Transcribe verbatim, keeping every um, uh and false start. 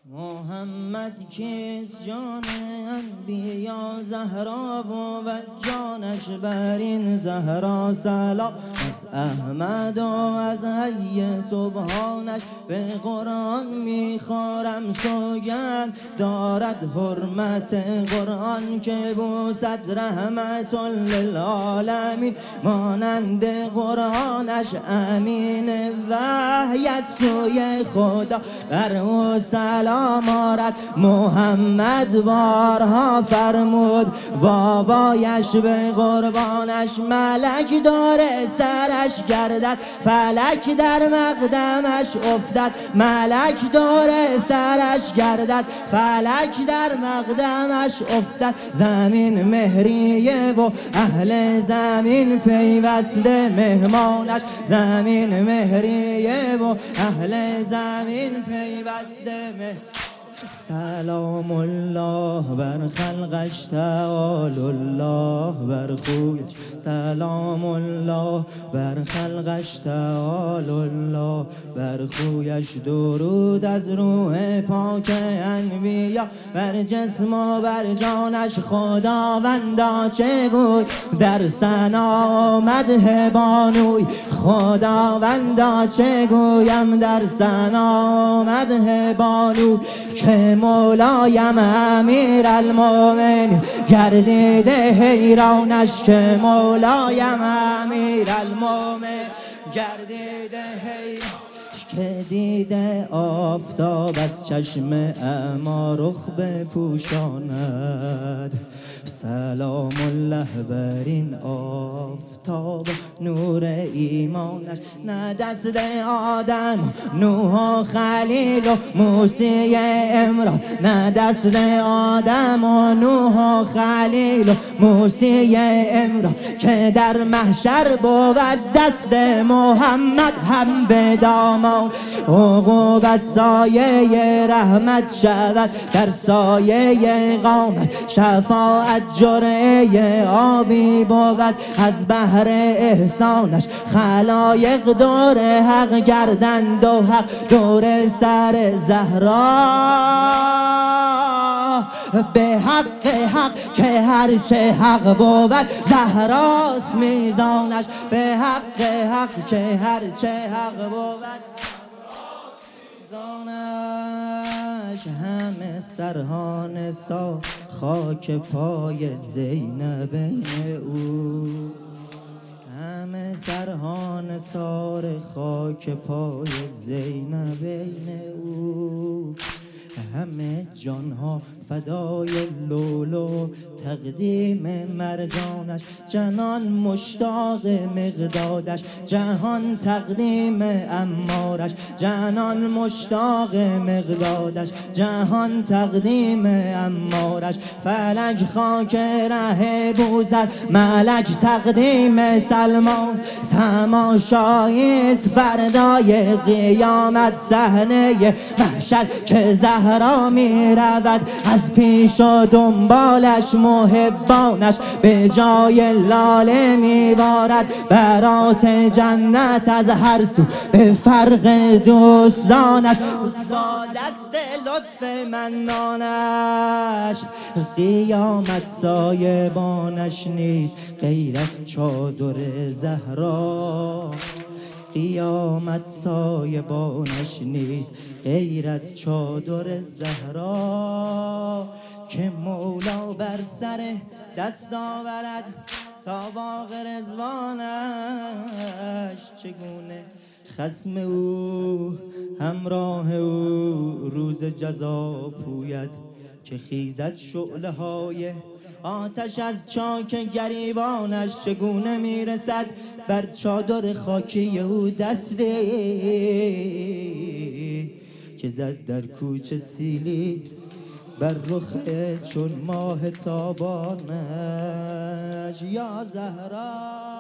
محمد کیست جان انبیا زهرا بود جانش بر این زهرا سلام از احمد و از حی سبحانش به قرآن میخوارم سوگند دارد حرمت قرآن که بوسد رحمت للعالمین مانند قرآنش امین وحی از سوی خدا بر او سلام آرد. محمد بارها فرمود بابایش به قربانش ملک داره سرش گردد فلک در مقدمش افتد ملک داره سرش گردد فلک در مقدمش افتد زمین مهریه و اهل زمین پیوسته مهمانش زمین مهریه و اهل زمین پیوسته مهمانش سلام الله بر خلقش تعالی الله بر خویش سلام الله بر خلقش تعالی الله بر خویش درود از روح پاک انبیا بر جسم و بر جانش خداوندا چه گوی در ثنا و مدح بانوی خداوندا چه گویم در ثنا و مدح بانوی که مولایم امیر المومن گردیده حیرانش که مولایم امیر المومن گردیده حیرانش که دیده آفتاب از چشم اعمی رخ بپوشاند سلام الله بر این آفتاب نور ایمانش نه دست آدم نوح و خلیل و موسی عمران نه دست آدم و نوح و خلیل و موسی عمران که در محشر بود دست محمد هم به دامان عقوبت سایه رحمت شود در سایه قامت شفاعت جرعه آبی بود از بحر احسانش خلایق دور حق گردند و حق دور سر زهرا به حق حق که هرچه حق بود زهراست میزانش به حق حق که هرچه حق بود زانش همه سرها سا خاک پای زینبین او همه سرها سار خاک پای زینبین او همه جانها فدای لولو تقدیم مرجانش جنان مشتاق مقدادش جهان تقدیم امارش جنان مشتاق مقدادش جهان تقدیم امارش فلک خاک ره بوزد ملک تقدیم سلمان تماشاییست فردای قیامت صحنه محشر که زهرا می رود از پیش و دنبالش محبانش به جای لاله می بارد برات جنت از هر سو به فرق دوستانش با دست لطف منانش قیامت سایبانش نیست غیر از چادر زهرا قیامت سایبانش نیست غیر از چادر زهرا که مولا بر سر دست آورد تا باغ رضوانش چگونه خصم او همراه او روز جزا پوید که خیزد شعله های آتش از چاک گریبانش چگونه میرسد بر چادر خاکی او دستی که زد در کوچه سیلی بر رخ چون ماه تابانش یا زهرا